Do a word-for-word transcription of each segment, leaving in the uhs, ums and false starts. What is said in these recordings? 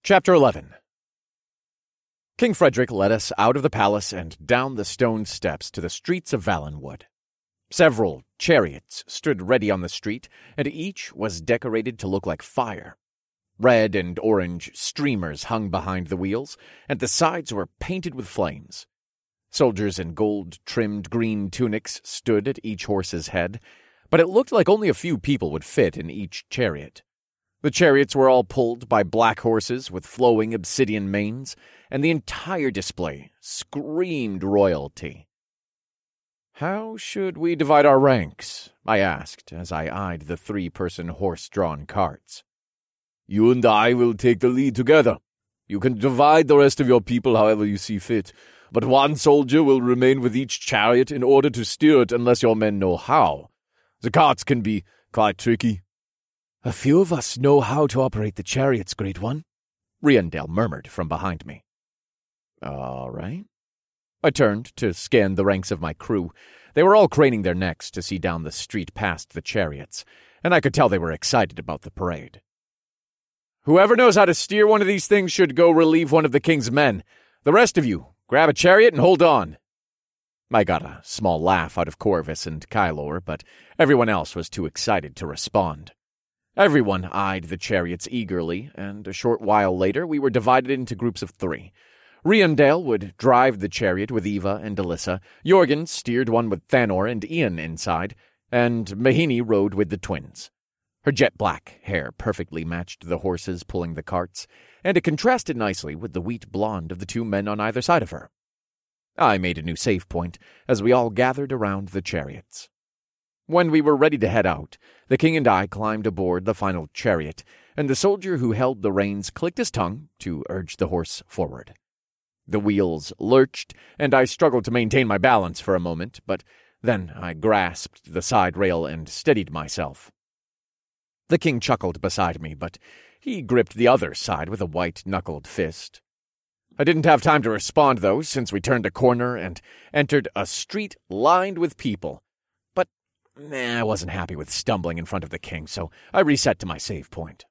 Chapter eleven. King Frederick led us out of the palace and down the stone steps to the streets of Valenwood. Several chariots stood ready on the street, and each was decorated to look like fire. Red and orange streamers hung behind the wheels, and the sides were painted with flames. Soldiers in gold-trimmed green tunics stood at each horse's head, but it looked like only a few people would fit in each chariot. The chariots were all pulled by black horses with flowing obsidian manes, and the entire display screamed royalty. "How should we divide our ranks?" I asked as I eyed the three-person horse-drawn carts. "You and I will take the lead together. You can divide the rest of your people however you see fit, but one soldier will remain with each chariot in order to steer it unless your men know how. The carts can be quite tricky." "A few of us know how to operate the chariots, Great One," Riendell murmured from behind me. All right. I turned to scan the ranks of my crew. They were all craning their necks to see down the street past the chariots, and I could tell they were excited about the parade. "Whoever knows how to steer one of these things should go relieve one of the king's men. The rest of you, grab a chariot and hold on." I got a small laugh out of Corvus and Kylor, but everyone else was too excited to respond. Everyone eyed the chariots eagerly, and a short while later we were divided into groups of three. Riendell would drive the chariot with Eva and Alyssa, Jorgen steered one with Thanor and Ian inside, and Mahini rode with the twins. Her jet-black hair perfectly matched the horses pulling the carts, and it contrasted nicely with the wheat blonde of the two men on either side of her. I made a new save point as we all gathered around the chariots. When we were ready to head out, the king and I climbed aboard the final chariot, and the soldier who held the reins clicked his tongue to urge the horse forward. The wheels lurched, and I struggled to maintain my balance for a moment, but then I grasped the side rail and steadied myself. The king chuckled beside me, but he gripped the other side with a white-knuckled fist. I didn't have time to respond, though, since we turned a corner and entered a street lined with people. But eh, I wasn't happy with stumbling in front of the king, so I reset to my save point.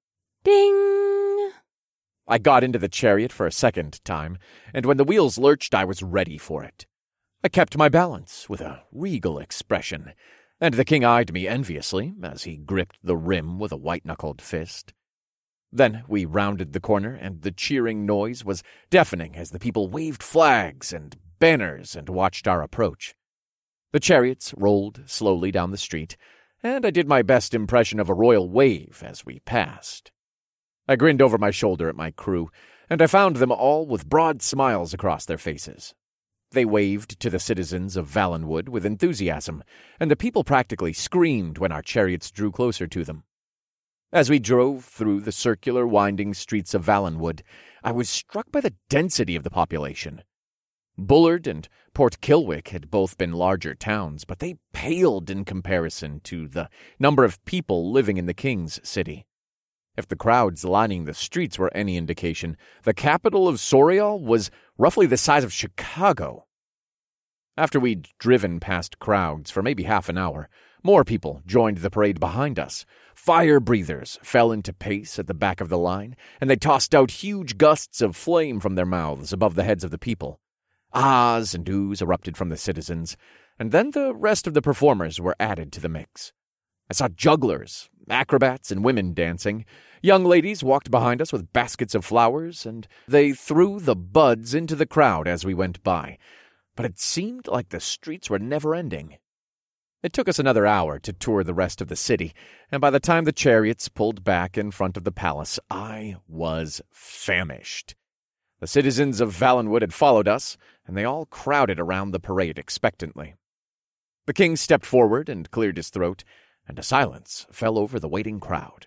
Ding! I got into the chariot for a second time, and when the wheels lurched, I was ready for it. I kept my balance with a regal expression, and the king eyed me enviously as he gripped the rim with a white-knuckled fist. Then we rounded the corner, and the cheering noise was deafening as the people waved flags and banners and watched our approach. The chariots rolled slowly down the street, and I did my best impression of a royal wave as we passed. I grinned over my shoulder at my crew, and I found them all with broad smiles across their faces. They waved to the citizens of Valenwood with enthusiasm, and the people practically screamed when our chariots drew closer to them. As we drove through the circular, winding streets of Valenwood, I was struck by the density of the population. Bullard and Port Kilwick had both been larger towns, but they paled in comparison to the number of people living in the King's City. If the crowds lining the streets were any indication, the capital of Sorial was roughly the size of Chicago. After we'd driven past crowds for maybe half an hour, more people joined the parade behind us. Fire breathers fell into pace at the back of the line, and they tossed out huge gusts of flame from their mouths above the heads of the people. Ahs and oohs erupted from the citizens, and then the rest of the performers were added to the mix. I saw jugglers, acrobats, and women dancing. Young ladies walked behind us with baskets of flowers, and they threw the buds into the crowd as we went by. But it seemed like the streets were never ending. It took us another hour to tour the rest of the city, and by the time the chariots pulled back in front of the palace, I was famished. The citizens of Valenwood had followed us, and they all crowded around the parade expectantly. The king stepped forward and cleared his throat, and a silence fell over the waiting crowd.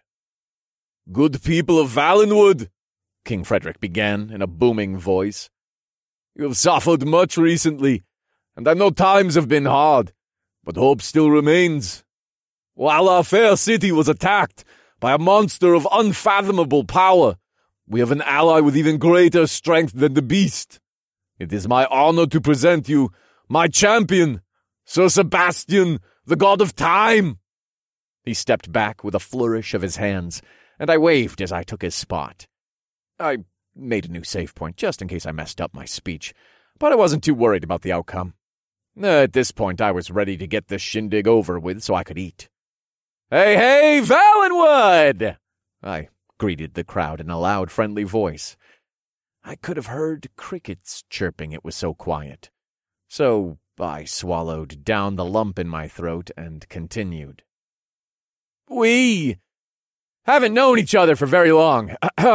"Good people of Valenwood," King Frederick began in a booming voice, "you have suffered much recently, and I know times have been hard, but hope still remains. While our fair city was attacked by a monster of unfathomable power, we have an ally with even greater strength than the beast. It is my honor to present you my champion, Sir Sebastian, the god of time." He stepped back with a flourish of his hands, and I waved as I took his spot. I made a new save point just in case I messed up my speech, but I wasn't too worried about the outcome. At this point, I was ready to get this shindig over with so I could eat. "Hey, hey, Valenwood!" I greeted the crowd in a loud, friendly voice. I could have heard crickets chirping, it was so quiet. So I swallowed down the lump in my throat and continued. "We haven't known each other for very long,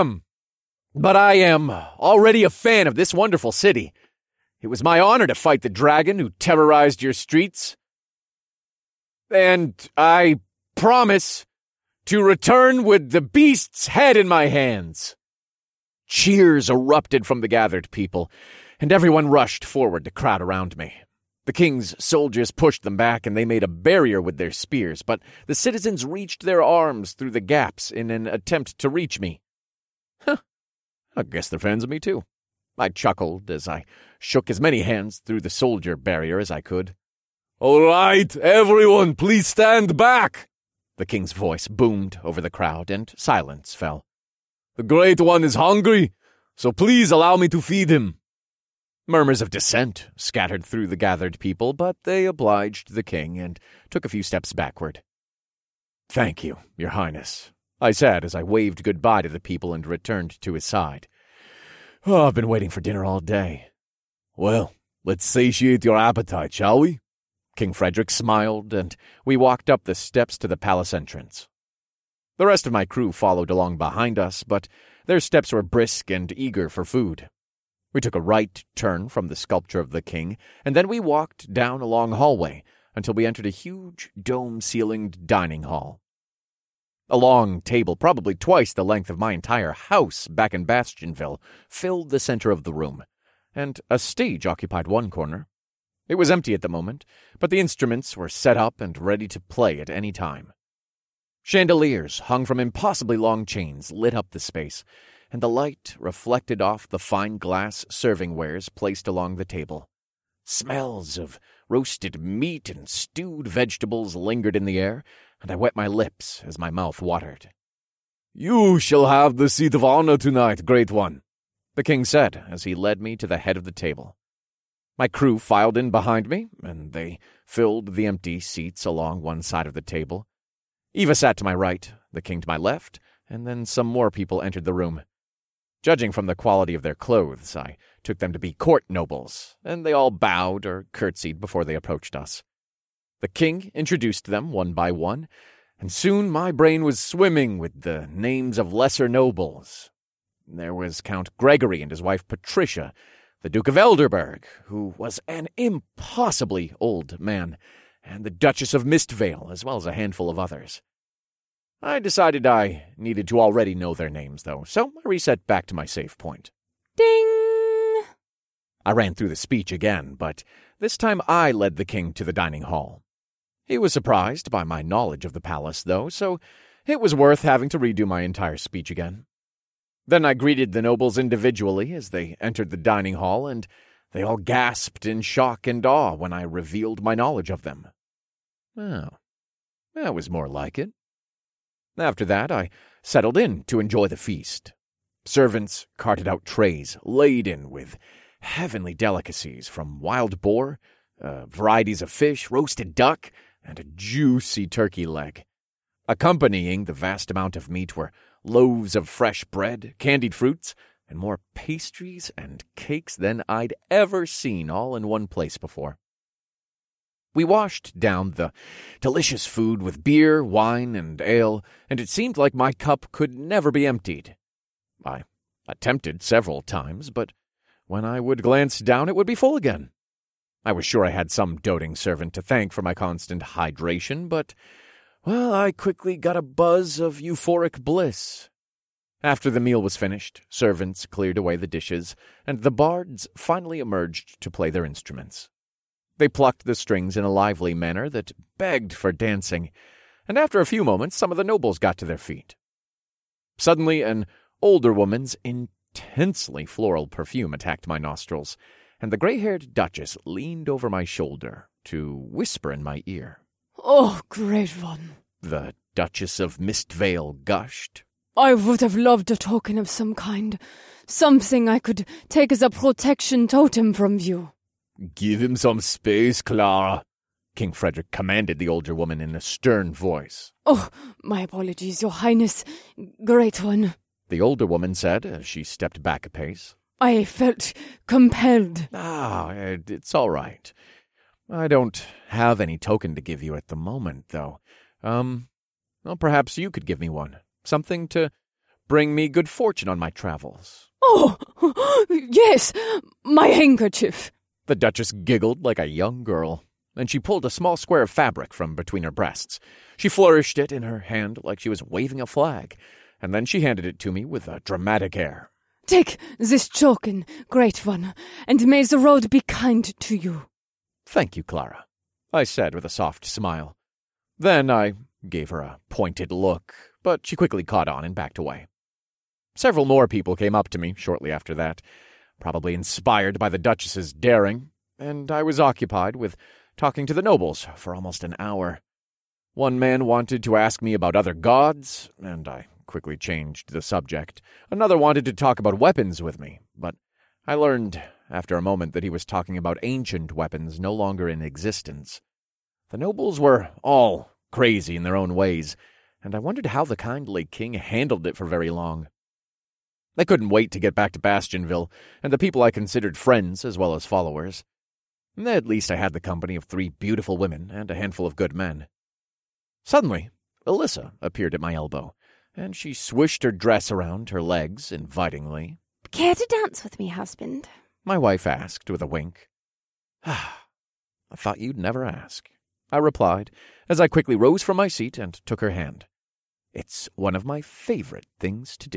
but I am already a fan of this wonderful city. It was my honor to fight the dragon who terrorized your streets. And I promise to return with the beast's head in my hands." Cheers erupted from the gathered people, and everyone rushed forward to crowd around me. The king's soldiers pushed them back, and they made a barrier with their spears, but the citizens reached their arms through the gaps in an attempt to reach me. Huh, I guess they're fans of me too. I chuckled as I shook as many hands through the soldier barrier as I could. "All right, everyone, please stand back!" The king's voice boomed over the crowd, and silence fell. "The Great One is hungry, so please allow me to feed him." Murmurs of dissent scattered through the gathered people, but they obliged the king and took a few steps backward. "Thank you, your highness," I said as I waved goodbye to the people and returned to his side. "Oh, I've been waiting for dinner all day." "Well, let's satiate your appetite, shall we?" King Frederick smiled, and we walked up the steps to the palace entrance. The rest of my crew followed along behind us, but their steps were brisk and eager for food. We took a right turn from the sculpture of the king, and then we walked down a long hallway until we entered a huge dome-ceilinged dining hall. A long table, probably twice the length of my entire house back in Bastionville, filled the center of the room, and a stage occupied one corner. It was empty at the moment, but the instruments were set up and ready to play at any time. Chandeliers hung from impossibly long chains lit up the space, and the light reflected off the fine glass serving wares placed along the table. Smells of roasted meat and stewed vegetables lingered in the air, and I wet my lips as my mouth watered. "You shall have the seat of honor tonight, Great One," the king said as he led me to the head of the table. My crew filed in behind me, and they filled the empty seats along one side of the table. Eva sat to my right, the king to my left, and then some more people entered the room. Judging from the quality of their clothes, I took them to be court nobles, and they all bowed or curtsied before they approached us. The king introduced them one by one, and soon my brain was swimming with the names of lesser nobles. There was Count Gregory and his wife Patricia, the Duke of Elderberg, who was an impossibly old man, and the Duchess of Mistvale, as well as a handful of others. I decided I needed to already know their names, though, so I reset back to my save point. Ding! I ran through the speech again, but this time I led the king to the dining hall. He was surprised by my knowledge of the palace, though, so it was worth having to redo my entire speech again. Then I greeted the nobles individually as they entered the dining hall, and they all gasped in shock and awe when I revealed my knowledge of them. Oh, that was more like it. After that, I settled in to enjoy the feast. Servants carted out trays laden with heavenly delicacies from wild boar, uh, varieties of fish, roasted duck, and a juicy turkey leg. Accompanying the vast amount of meat were loaves of fresh bread, candied fruits, and more pastries and cakes than I'd ever seen all in one place before. We washed down the delicious food with beer, wine, and ale, and it seemed like my cup could never be emptied. I attempted several times, but when I would glance down, it would be full again. I was sure I had some doting servant to thank for my constant hydration, but, well, I quickly got a buzz of euphoric bliss. After the meal was finished, servants cleared away the dishes, and the bards finally emerged to play their instruments. They plucked the strings in a lively manner that begged for dancing, and after a few moments some of the nobles got to their feet. Suddenly an older woman's intensely floral perfume attacked my nostrils, and the gray-haired duchess leaned over my shoulder to whisper in my ear. "Oh, Great One," the Duchess of Mistvale gushed. I would have loved a token of some kind. Something I could take as a protection totem from you. Give him some space, Clara, King Frederick commanded the older woman in a stern voice. Oh, my apologies, Your Highness. Great one. The older woman said as she stepped back a pace. I felt compelled. Ah, it's all right. I don't have any token to give you at the moment, though. Um, well, perhaps you could give me one. Something to bring me good fortune on my travels. Oh, yes, my handkerchief. The Duchess giggled like a young girl, and she pulled a small square of fabric from between her breasts. She flourished it in her hand like she was waving a flag, and then she handed it to me with a dramatic air. Take this token, great one, and may the road be kind to you. Thank you, Clara, I said with a soft smile. Then I gave her a pointed look, but she quickly caught on and backed away. Several more people came up to me shortly after that, probably inspired by the Duchess's daring, and I was occupied with talking to the nobles for almost an hour. One man wanted to ask me about other gods, and I quickly changed the subject. Another wanted to talk about weapons with me, but I learned after a moment that he was talking about ancient weapons no longer in existence. The nobles were all crazy in their own ways, and I wondered how the kindly king handled it for very long. I couldn't wait to get back to Bastionville, and the people I considered friends as well as followers. At least I had the company of three beautiful women and a handful of good men. Suddenly, Alyssa appeared at my elbow, and she swished her dress around her legs invitingly. Care to dance with me, husband? My wife asked with a wink. Ah, I thought you'd never ask, I replied, as I quickly rose from my seat and took her hand. It's one of my favorite things to do.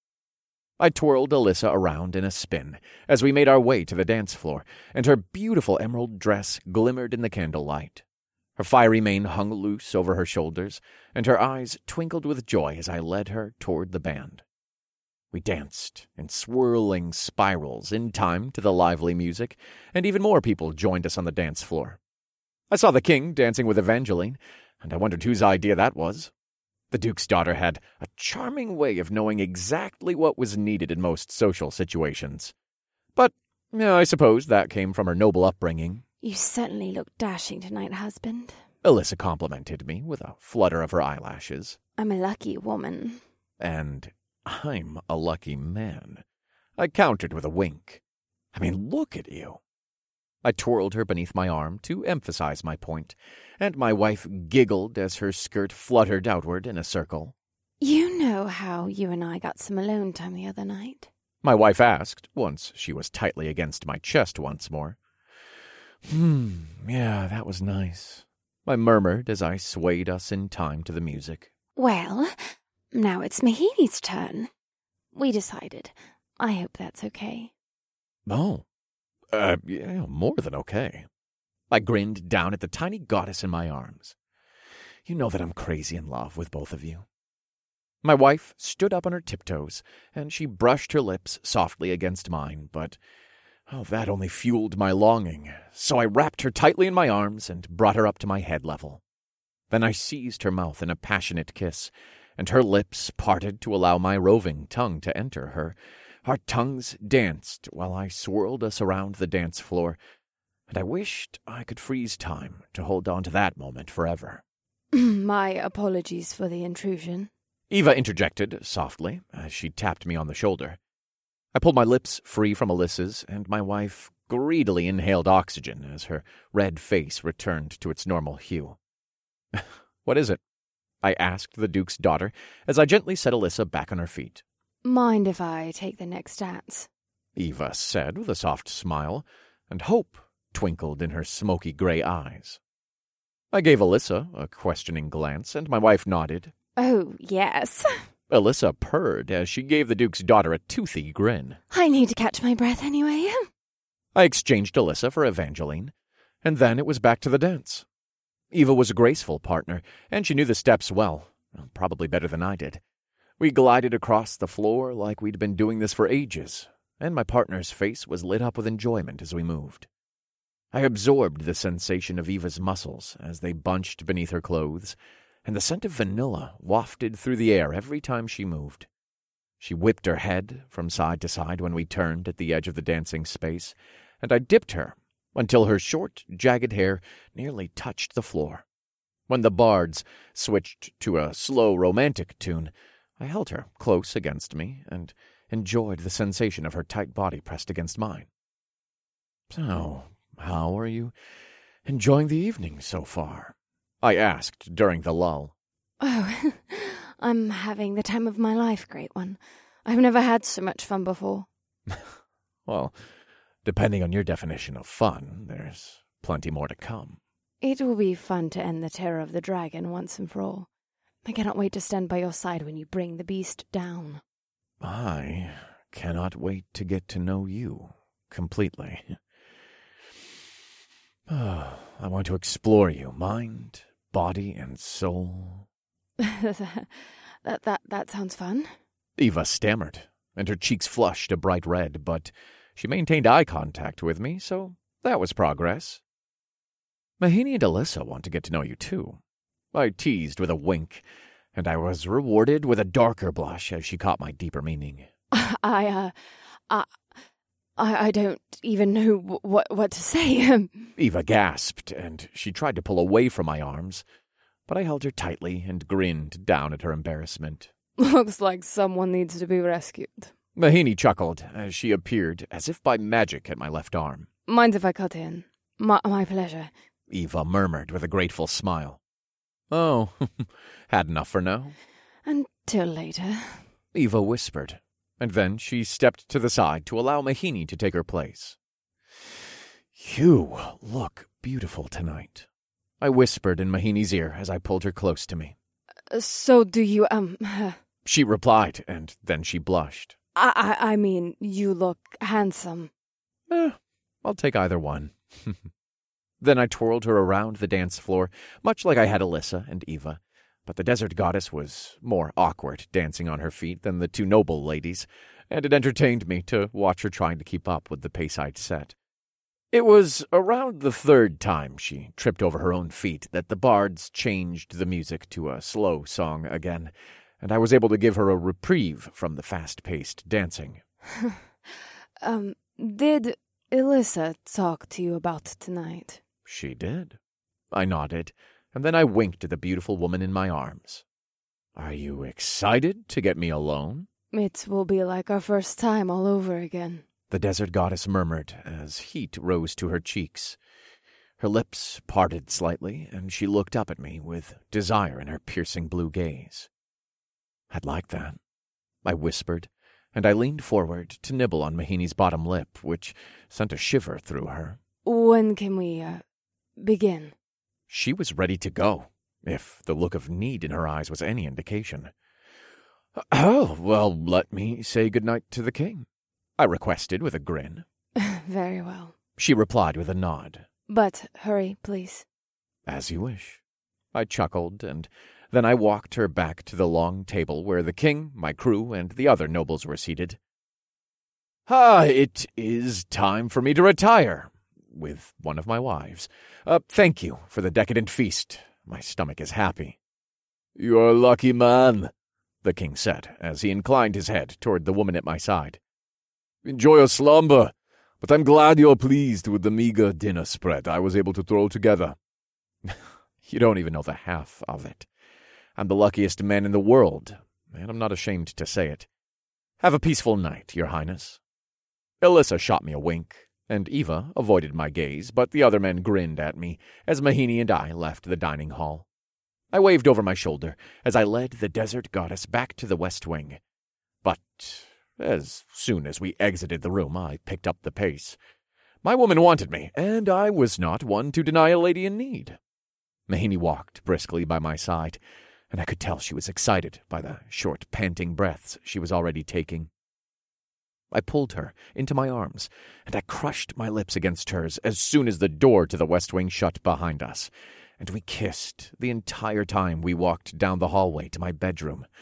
I twirled Alyssa around in a spin as we made our way to the dance floor, and her beautiful emerald dress glimmered in the candlelight. Her fiery mane hung loose over her shoulders, and her eyes twinkled with joy as I led her toward the band. We danced in swirling spirals in time to the lively music, and even more people joined us on the dance floor. I saw the king dancing with Evangeline, and I wondered whose idea that was. The Duke's daughter had a charming way of knowing exactly what was needed in most social situations. But yeah, I suppose that came from her noble upbringing. You certainly look dashing tonight, husband. Alyssa complimented me with a flutter of her eyelashes. I'm a lucky woman. And I'm a lucky man, I countered with a wink. I mean, look at you. I twirled her beneath my arm to emphasize my point, and my wife giggled as her skirt fluttered outward in a circle. You know how you and I got some alone time the other night? My wife asked, once she was tightly against my chest once more. Hmm, yeah, that was nice, I murmured as I swayed us in time to the music. Well, now it's Mahini's turn. We decided. I hope that's okay. Oh. Uh, yeah, more than okay. I grinned down at the tiny goddess in my arms. You know that I'm crazy in love with both of you. My wife stood up on her tiptoes, and she brushed her lips softly against mine, but oh, that only fueled my longing, so I wrapped her tightly in my arms and brought her up to my head level. Then I seized her mouth in a passionate kiss, and her lips parted to allow my roving tongue to enter her. Our tongues danced while I swirled us around the dance floor, and I wished I could freeze time to hold on to that moment forever. My apologies for the intrusion, Eva interjected softly as she tapped me on the shoulder. I pulled my lips free from Alyssa's, and my wife greedily inhaled oxygen as her red face returned to its normal hue. What is it? I asked the Duke's daughter as I gently set Alyssa back on her feet. Mind if I take the next dance? Eva said with a soft smile, and hope twinkled in her smoky gray eyes. I gave Alyssa a questioning glance, and my wife nodded. Oh, yes. Alyssa purred as she gave the Duke's daughter a toothy grin. I need to catch my breath anyway. I exchanged Alyssa for Evangeline, and then it was back to the dance. Eva was a graceful partner, and she knew the steps well, probably better than I did. We glided across the floor like we'd been doing this for ages, and my partner's face was lit up with enjoyment as we moved. I absorbed the sensation of Eva's muscles as they bunched beneath her clothes, and the scent of vanilla wafted through the air every time she moved. She whipped her head from side to side when we turned at the edge of the dancing space, and I dipped her until her short, jagged hair nearly touched the floor. When the bards switched to a slow, romantic tune, I held her close against me and enjoyed the sensation of her tight body pressed against mine. "So, how are you enjoying the evening so far?" I asked during the lull. Oh, I'm having the time of my life, Great One. I've never had so much fun before. Well, depending on your definition of fun, there's plenty more to come. It will be fun to end the terror of the dragon once and for all. I cannot wait to stand by your side when you bring the beast down. I cannot wait to get to know you completely. Oh, I want to explore you, mind, body, and soul. that, that, that sounds fun. Eva stammered, and her cheeks flushed a bright red, but she maintained eye contact with me, so that was progress. Mahini and Alyssa want to get to know you, too. I teased with a wink, and I was rewarded with a darker blush as she caught my deeper meaning. I, uh, I, I, I don't even know w- what, what to say. Eva gasped, and she tried to pull away from my arms, but I held her tightly and grinned down at her embarrassment. Looks like someone needs to be rescued. Mahini chuckled as she appeared, as if by magic, at my left arm. Mind if I cut in? My, my pleasure. Eva murmured with a grateful smile. Oh, had enough for now? Until later. Eva whispered, and then she stepped to the side to allow Mahini to take her place. You look beautiful tonight, I whispered in Mahini's ear as I pulled her close to me. Uh, so do you, um... She replied, and then she blushed. I, I, I mean, you look handsome. Eh, I'll take either one. Then I twirled her around the dance floor, much like I had Alyssa and Eva, but the desert goddess was more awkward dancing on her feet than the two noble ladies, and it entertained me to watch her trying to keep up with the pace I'd set. It was around the third time she tripped over her own feet that the bards changed the music to a slow song again, and I was able to give her a reprieve from the fast-paced dancing. um, did Alyssa talk to you about tonight? She did. I nodded, and then I winked at the beautiful woman in my arms. Are you excited to get me alone? It will be like our first time all over again. The desert goddess murmured as heat rose to her cheeks. Her lips parted slightly, and she looked up at me with desire in her piercing blue gaze. I'd like that, I whispered, and I leaned forward to nibble on Mahini's bottom lip, which sent a shiver through her. When can we, uh, begin? She was ready to go, if the look of need in her eyes was any indication. Oh, well, let me say goodnight to the king, I requested with a grin. Very well, she replied with a nod. But hurry, please. As you wish. I chuckled, and then I walked her back to the long table where the king, my crew, and the other nobles were seated. Ah, it is time for me to retire, with one of my wives. Uh, thank you for the decadent feast. My stomach is happy. You're a lucky man, the king said, as he inclined his head toward the woman at my side. Enjoy your slumber, but I'm glad you're pleased with the meager dinner spread I was able to throw together. You don't even know the half of it. I'm the luckiest man in the world, and I'm not ashamed to say it. Have a peaceful night, Your Highness. Alyssa shot me a wink, and Eva avoided my gaze, but the other men grinned at me as Mahini and I left the dining hall. I waved over my shoulder as I led the desert goddess back to the west wing. But as soon as we exited the room, I picked up the pace. My woman wanted me, and I was not one to deny a lady in need. Mahini walked briskly by my side, and I could tell she was excited by the short, panting breaths she was already taking. I pulled her into my arms, and I crushed my lips against hers as soon as the door to the west wing shut behind us, and we kissed the entire time we walked down the hallway to my bedroom.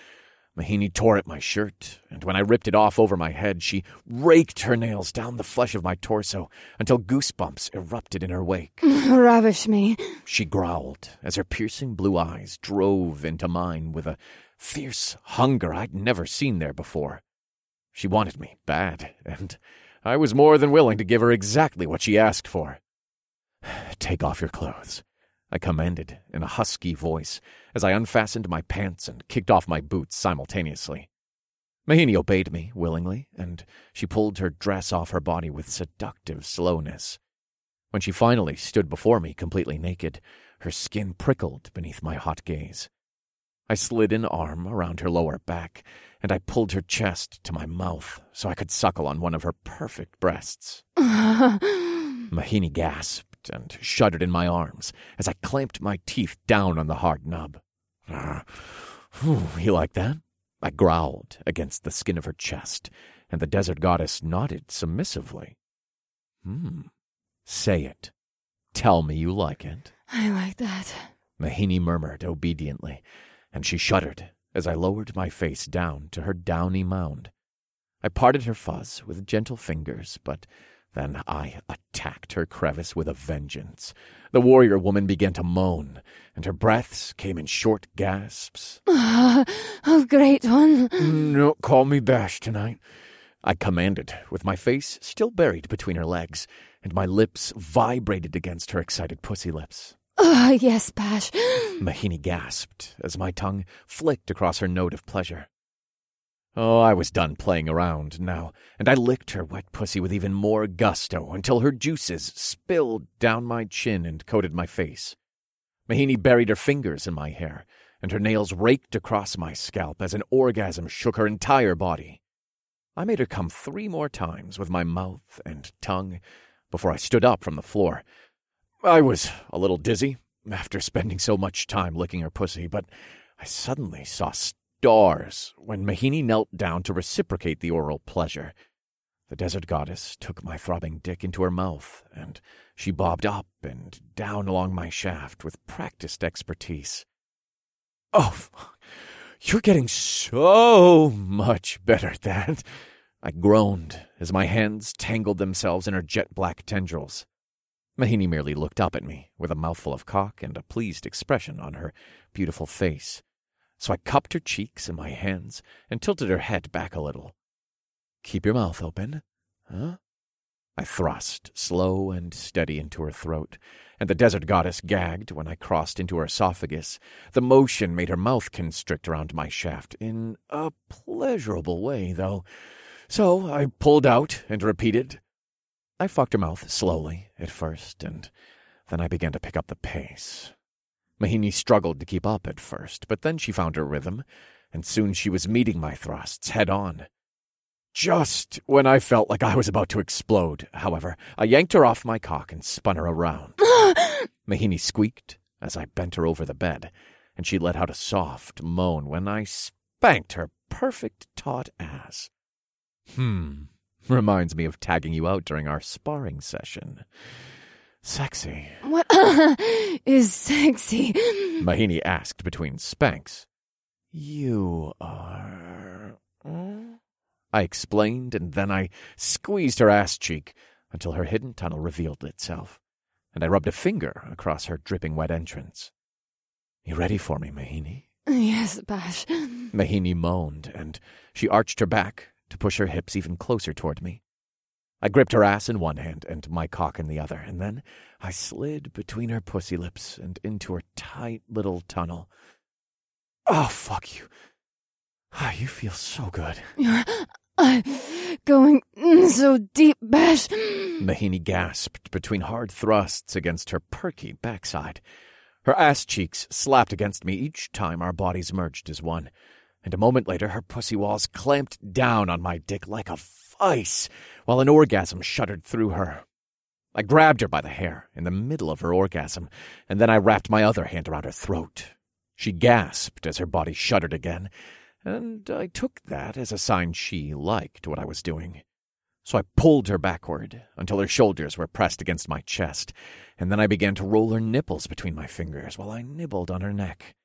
Mahini tore at my shirt, and when I ripped it off over my head, she raked her nails down the flesh of my torso until goosebumps erupted in her wake. Ravish me, she growled as her piercing blue eyes drove into mine with a fierce hunger I'd never seen there before. She wanted me bad, and I was more than willing to give her exactly what she asked for. Take off your clothes, I commanded in a husky voice as I unfastened my pants and kicked off my boots simultaneously. Mahini obeyed me willingly, and she pulled her dress off her body with seductive slowness. When she finally stood before me completely naked, her skin prickled beneath my hot gaze. I slid an arm around her lower back, and I pulled her chest to my mouth so I could suckle on one of her perfect breasts. Mahini gasped and shuddered in my arms as I clamped my teeth down on the hard nub. Uh, you like that? I growled against the skin of her chest, and the desert goddess nodded submissively. Hmm. Say it. Tell me you like it. I like that, Mahini murmured obediently, and she shuddered as I lowered my face down to her downy mound. I parted her fuzz with gentle fingers, but then I attacked her crevice with a vengeance. The warrior woman began to moan, and her breaths came in short gasps. Oh, oh great one. No, call me Bash tonight, I commanded, with my face still buried between her legs, and my lips vibrated against her excited pussy lips. Oh, yes, Bash. Mahini gasped as my tongue flicked across her note of pleasure. Oh, I was done playing around now, and I licked her wet pussy with even more gusto until her juices spilled down my chin and coated my face. Mahini buried her fingers in my hair, and her nails raked across my scalp as an orgasm shook her entire body. I made her come three more times with my mouth and tongue before I stood up from the floor. I was a little dizzy after spending so much time licking her pussy, but I suddenly saw stars when Mahini knelt down to reciprocate the oral pleasure. The desert goddess took my throbbing dick into her mouth, and she bobbed up and down along my shaft with practiced expertise. Oh, you're getting so much better at that, I groaned as my hands tangled themselves in her jet-black tendrils. Mahini merely looked up at me with a mouthful of cock and a pleased expression on her beautiful face. So I cupped her cheeks in my hands and tilted her head back a little. Keep your mouth open, huh? I thrust slow and steady into her throat, and the desert goddess gagged when I crossed into her esophagus. The motion made her mouth constrict around my shaft in a pleasurable way, though. So I pulled out and repeated. I fucked her mouth slowly at first, and then I began to pick up the pace. Mahini struggled to keep up at first, but then she found her rhythm, and soon she was meeting my thrusts head-on. Just when I felt like I was about to explode, however, I yanked her off my cock and spun her around. Mahini squeaked as I bent her over the bed, and she let out a soft moan when I spanked her perfect taut ass. Hmm, reminds me of tagging you out during our sparring session. Sexy. What is sexy? Mahini asked between spanks. You are... I explained, and then I squeezed her ass cheek until her hidden tunnel revealed itself, and I rubbed a finger across her dripping wet entrance. You ready for me, Mahini? Yes, Bash. Mahini moaned, and she arched her back to push her hips even closer toward me. I gripped her ass in one hand and my cock in the other, and then I slid between her pussy lips and into her tight little tunnel. Oh, fuck you. Ah, you feel so good. You're uh, going so deep, Bash. Mahini gasped between hard thrusts against her perky backside. Her ass cheeks slapped against me each time our bodies merged as one, and a moment later her pussy walls clamped down on my dick like a vice, while an orgasm shuddered through her. I grabbed her by the hair in the middle of her orgasm, and then I wrapped my other hand around her throat. She gasped as her body shuddered again, and I took that as a sign she liked what I was doing. So I pulled her backward until her shoulders were pressed against my chest, and then I began to roll her nipples between my fingers while I nibbled on her neck.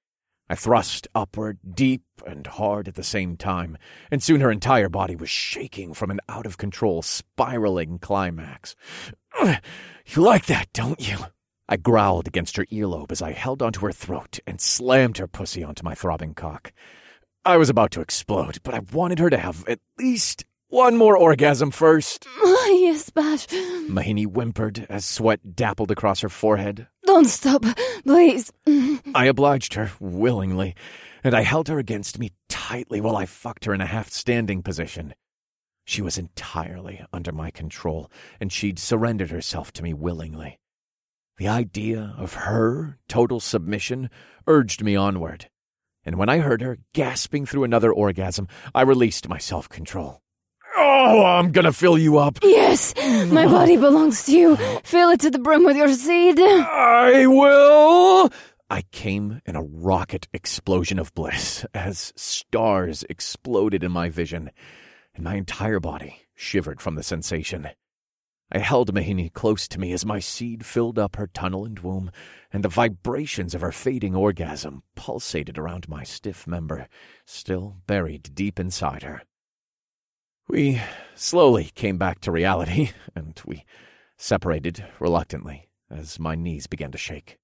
I thrust upward, deep and hard at the same time, and soon her entire body was shaking from an out-of-control, spiraling climax. "You like that, don't you?" I growled against her earlobe as I held onto her throat and slammed her pussy onto my throbbing cock. I was about to explode, but I wanted her to have at least one more orgasm first. Yes, Bash. Mahini whimpered as sweat dappled across her forehead. Don't stop, please. I obliged her willingly, and I held her against me tightly while I fucked her in a half-standing position. She was entirely under my control, and she'd surrendered herself to me willingly. The idea of her total submission urged me onward, and when I heard her gasping through another orgasm, I released my self-control. "Oh, I'm gonna fill you up." Yes, my body belongs to you. Fill it to the brim with your seed. "I will." I came in a rocket explosion of bliss as stars exploded in my vision, and my entire body shivered from the sensation. I held Mahini close to me as my seed filled up her tunnel and womb, and the vibrations of her fading orgasm pulsated around my stiff member, still buried deep inside her. We slowly came back to reality, and we separated reluctantly as my knees began to shake.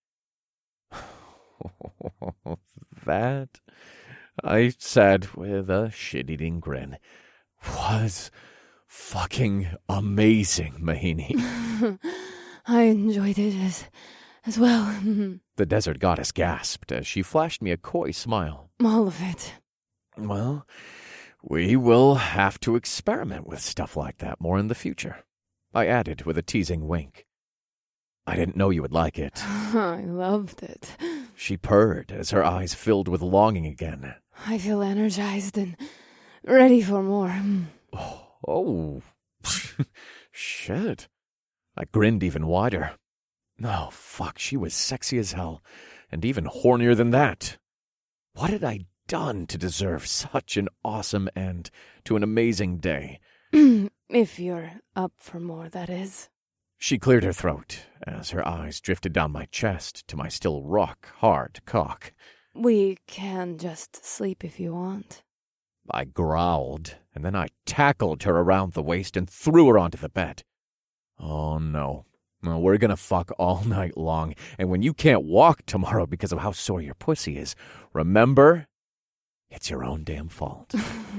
That, I said with a shit-eating grin, was fucking amazing, Mahini. I enjoyed it as, as well. The desert goddess gasped as she flashed me a coy smile. All of it. Well, we will have to experiment with stuff like that more in the future, I added with a teasing wink. I didn't know you would like it. I loved it. She purred as her eyes filled with longing again. I feel energized and ready for more. Oh, oh. Shit. I grinned even wider. Oh, fuck, she was sexy as hell, and even hornier than that. What had I done to deserve such an awesome end to an amazing day? If you're up for more, that is. She cleared her throat as her eyes drifted down my chest to my still rock-hard cock. We can just sleep if you want. I growled, and then I tackled her around the waist and threw her onto the bed. Oh, no. Well, we're gonna fuck all night long, and when you can't walk tomorrow because of how sore your pussy is, remember, it's your own damn fault.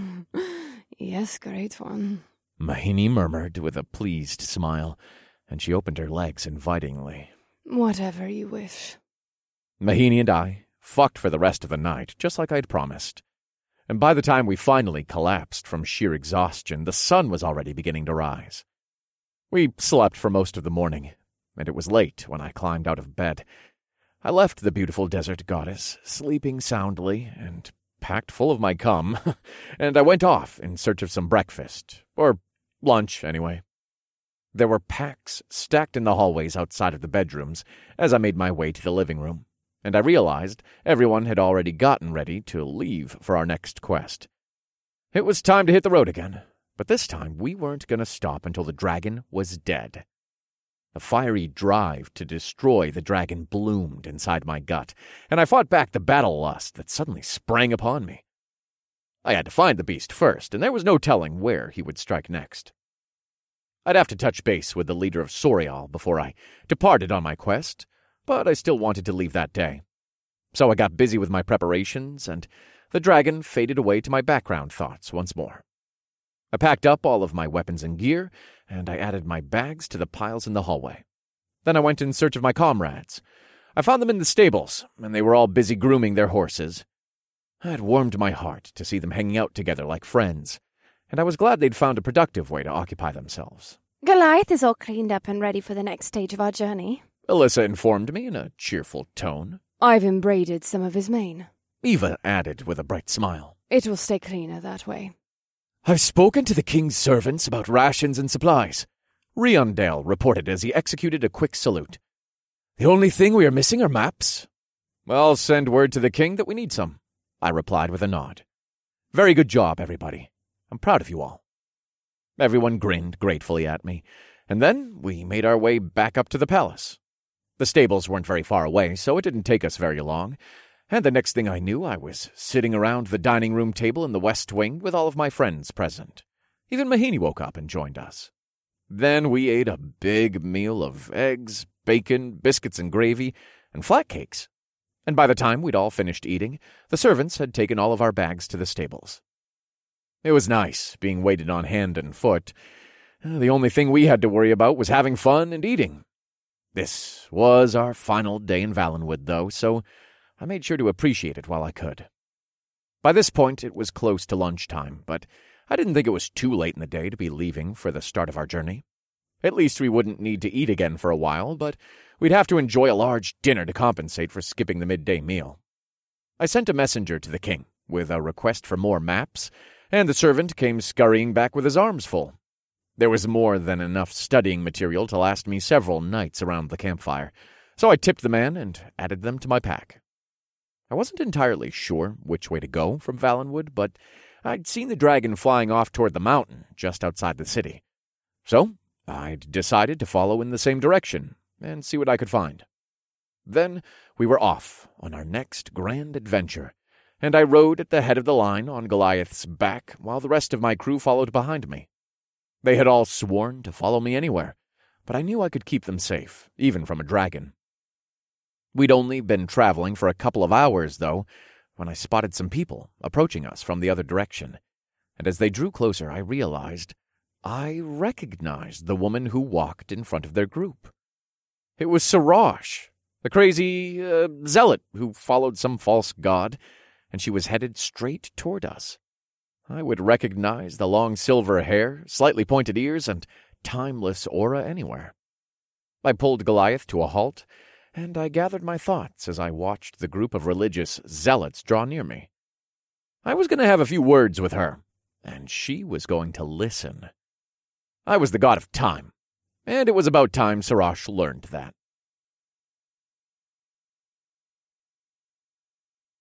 Yes, great one. Mahini murmured with a pleased smile, and she opened her legs invitingly. Whatever you wish. Mahini and I fucked for the rest of the night, just like I'd promised. And by the time we finally collapsed from sheer exhaustion, the sun was already beginning to rise. We slept for most of the morning, and it was late when I climbed out of bed. I left the beautiful desert goddess sleeping soundly and packed full of my cum, and I went off in search of some breakfast, or lunch anyway. There were packs stacked in the hallways outside of the bedrooms as I made my way to the living room, and I realized everyone had already gotten ready to leave for our next quest. It was time to hit the road again, but this time we weren't going to stop until the dragon was dead. The fiery drive to destroy the dragon bloomed inside my gut, and I fought back the battle lust that suddenly sprang upon me. I had to find the beast first, and there was no telling where he would strike next. I'd have to touch base with the leader of Sorial before I departed on my quest, but I still wanted to leave that day. So I got busy with my preparations, and the dragon faded away to my background thoughts once more. I packed up all of my weapons and gear, and I added my bags to the piles in the hallway. Then I went in search of my comrades. I found them in the stables, and they were all busy grooming their horses. It warmed my heart to see them hanging out together like friends, and I was glad they'd found a productive way to occupy themselves. Goliath is all cleaned up and ready for the next stage of our journey, Alyssa informed me in a cheerful tone. I've embroidered some of his mane. Eva added with a bright smile. It will stay cleaner that way. I've spoken to the king's servants about rations and supplies, Riondale reported as he executed a quick salute. The only thing we are missing are maps. I'll send word to the king that we need some, I replied with a nod. Very good job, everybody. I'm proud of you all. Everyone grinned gratefully at me, and then we made our way back up to the palace. The stables weren't very far away, so it didn't take us very long, And the next thing I knew, I was sitting around the dining room table in the West Wing with all of my friends present. Even Mahini woke up and joined us. Then we ate a big meal of eggs, bacon, biscuits and gravy, and flat cakes. And by the time we'd all finished eating, the servants had taken all of our bags to the stables. It was nice, being waited on hand and foot. The only thing we had to worry about was having fun and eating. This was our final day in Valenwood, though, so I made sure to appreciate it while I could. By this point, it was close to lunchtime, but I didn't think it was too late in the day to be leaving for the start of our journey. At least we wouldn't need to eat again for a while, but we'd have to enjoy a large dinner to compensate for skipping the midday meal. I sent a messenger to the king with a request for more maps, and the servant came scurrying back with his arms full. There was more than enough studying material to last me several nights around the campfire, so I tipped the man and added them to my pack. I wasn't entirely sure which way to go from Valenwood, but I'd seen the dragon flying off toward the mountain just outside the city. So I'd decided to follow in the same direction and see what I could find. Then we were off on our next grand adventure, and I rode at the head of the line on Goliath's back while the rest of my crew followed behind me. They had all sworn to follow me anywhere, but I knew I could keep them safe, even from a dragon. We'd only been traveling for a couple of hours, though, when I spotted some people approaching us from the other direction, and as they drew closer, I realized I recognized the woman who walked in front of their group. It was Sarash, the crazy uh, zealot who followed some false god, and she was headed straight toward us. I would recognize the long silver hair, slightly pointed ears, and timeless aura anywhere. I pulled Goliath to a halt, and I gathered my thoughts as I watched the group of religious zealots draw near me. I was going to have a few words with her, and she was going to listen. I was the god of time, and it was about time Sarash learned that.